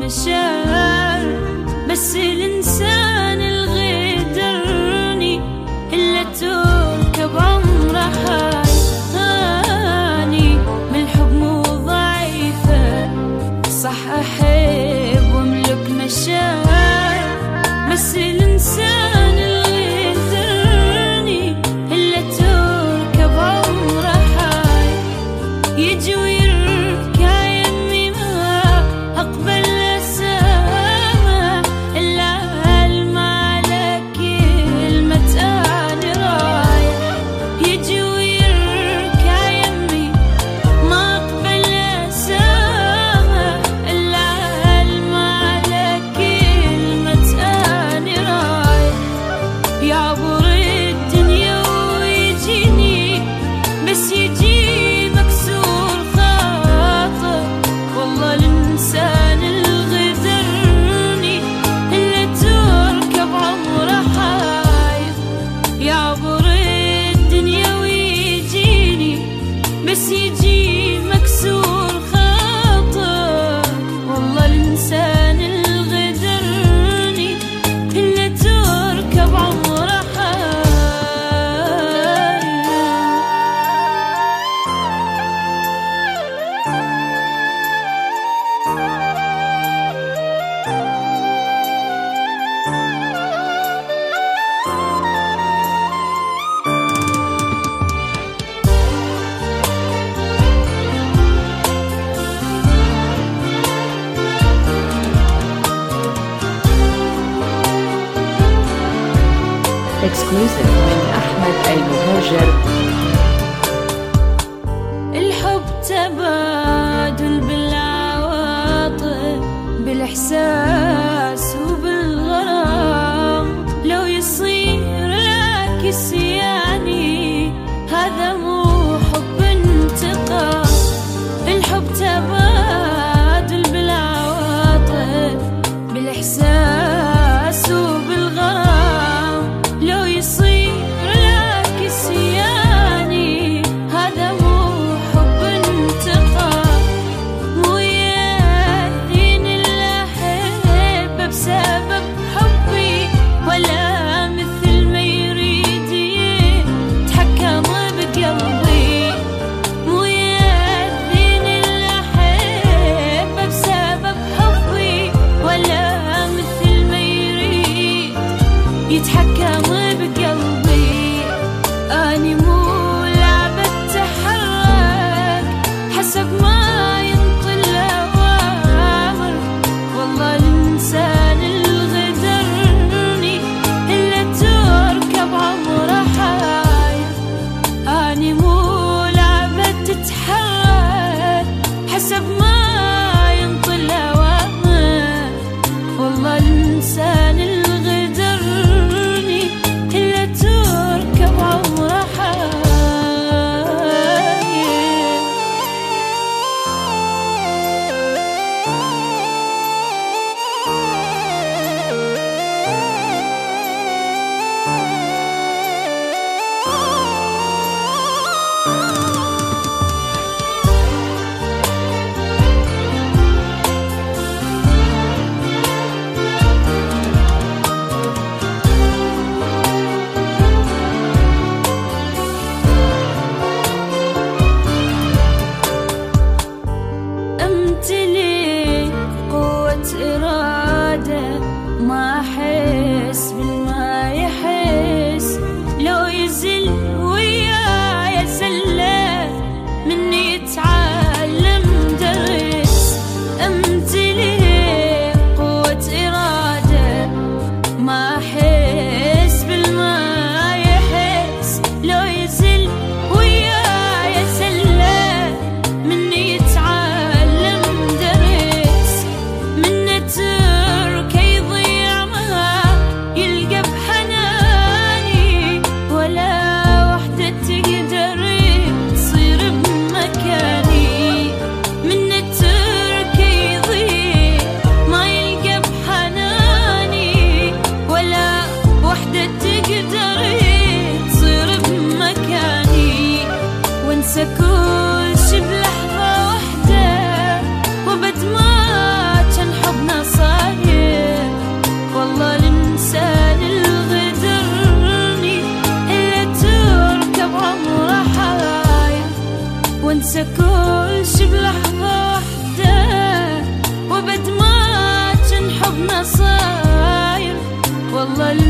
مشاعر، بس الإنسان الغدرني إلا تركب عمره حياني. من الحب مو ضعيفة، صح أحب وأملك مشاعر، بس الإنسان الغدرني إلا تركب عمره حي. يجي ويركع يمي ما أقبل أسامح، إلا ألمع لك كلمة أنا رايح. يجي ويركع يمي ما أقبل أسامح، إلا ألمع لك كلمة أنا رايح. يعبر الدنيا ويجيني، بس يجي مكسور خاطر. والله الإنسان الغدرني إلا تركب عمره حاير. يعبر الدنيا ويجيني، بس يجي مكسور خاطر. والله الإنسان الغدرني إلا تركب عمره حاير. Exclusive من أحمد المهاجر. الحب تبادل بالعواطف، بالإحساس وبالغرام. لو يصير العكس يعني هذا مو حب انتقام. الحب تبادل بالعواطف، بالإحساس وبالغرام. لو يصير العكس يعني هذا مو حب انتقام. مو يأذين اللي أحبه بسبب حبي، ولا مثل ما يريد يتحكم بقلبي. مو يأذين اللي أحبه بسبب حبي، ولا مثل ما يريد يتحكم بقلبي. أني مو لعبة تحرك حسب ما ينطي الأوامر. والله الإنسان الغدرني إلا تركب عمره حاير. أني مو لعبة تتحرك حسب ما ينطي الأوامر. والله الإنسان الغدرني إلا تركب عمره حاير. أمتلك قوة إرادة، ما أحس بالما يحس. لو يزل وياي زلة مني يتعلم درس. أمتلك قوة إرادة، ما أحس بالما يحس. لو يزل وياي زلة مني يتعلم درس. من ترك يضيع ما يلقى بحناني، ولا وحدة تقدر تصير بمكاني. من ترك يضيع ما يلقى بحناني، ولا وحدة تقدر تصير بمكاني. وانسى كل شي بلحظة واحدة، وبد ما كان حبنا وانسى كل شي بلحظة وحدة، وبد ما كان حبنا صاير والله